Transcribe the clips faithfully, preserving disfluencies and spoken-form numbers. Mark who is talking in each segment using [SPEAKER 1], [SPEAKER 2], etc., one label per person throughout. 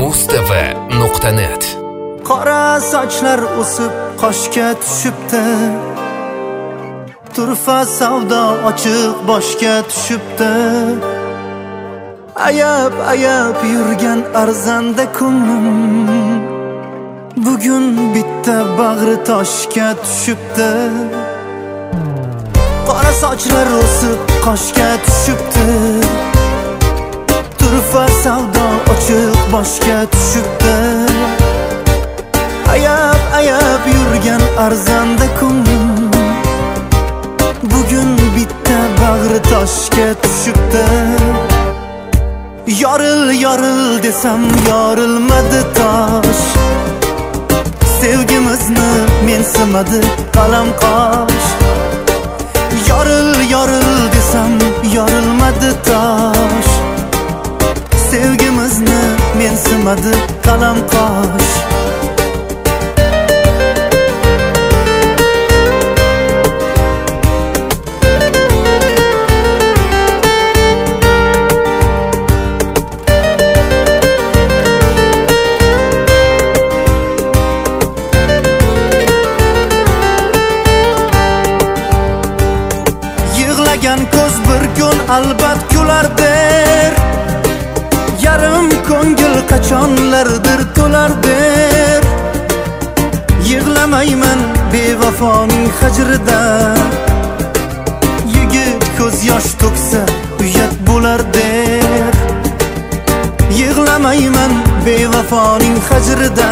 [SPEAKER 1] mustv nuqta net.
[SPEAKER 2] Qora sochlar o'sib qoshga tushibdi, turfa savdo ochiq boshga tushibdi. Ayab ayab yurgan arzanda ko'nglim bugun bitta bag'ri toshga tushibdi. Qora sochlar o'sib qoshga tushibdi, turfa savdo ochiq boshga tushibdi. Ayab ayab yurgan arzanda ko'nglim bugun bitta bag'ri toshga tushibdi. Yoril yoril desam yorilmadi tosh, sevgimizni mensimadi qalam qosh. Yoril yoril desam yorilmadi tosh, sevgimizni mensimadi qalam qosh. Ko'z bir kun albat kulardir, yarim ko'ngil qachonlardir to'lardir. Yig'lamayman bevafoning hijrida, yigit ko'z yosh to'ksa uyat bo'lardir. Yig'lamayman bevafoning hijrida,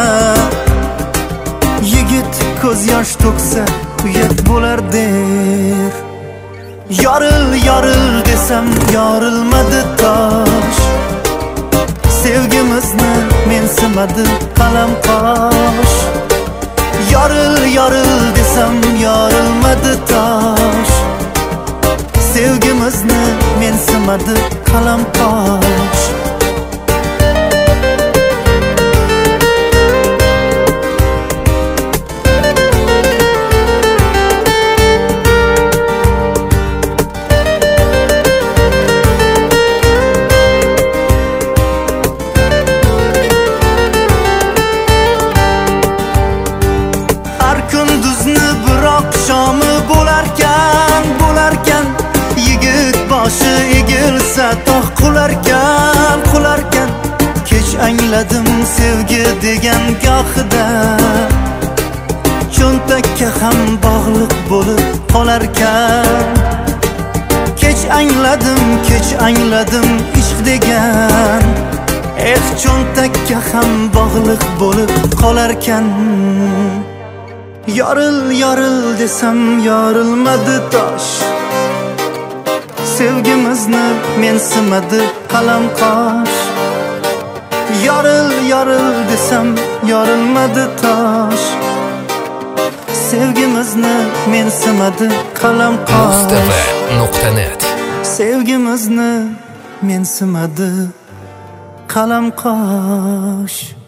[SPEAKER 2] yigit ko'z yosh to'ksa uyat bo'lardir. Yoril yoril desam yorilmadi tosh, sevgimizni mensimadi qalam qosh. Yoril yoril desam yorilmadi tosh, sevgimizni mensimadi qalam qosh. Kunduzni biroq shomi bo'larkan, bo'larkan, yigit boshi egilsa tog' qularkan, qularkan. Kech angladim sevgi degan gohida, cho'ntakka ham bog'liq bo'lib qolarkan. Kech angladim, kech angladim ishq degan, eh cho'ntakka ham bog'liq bo'lib qolarkan. Yoril yoril desam yorilmadi tosh, sevgimizni mensimadi qalam qosh. Yoril yoril desam yorilmadi tosh, sevgimizni mensimadi qalam qosh.
[SPEAKER 1] mustv nuqta net.
[SPEAKER 2] Sevgimizni mensimadi qalam qosh.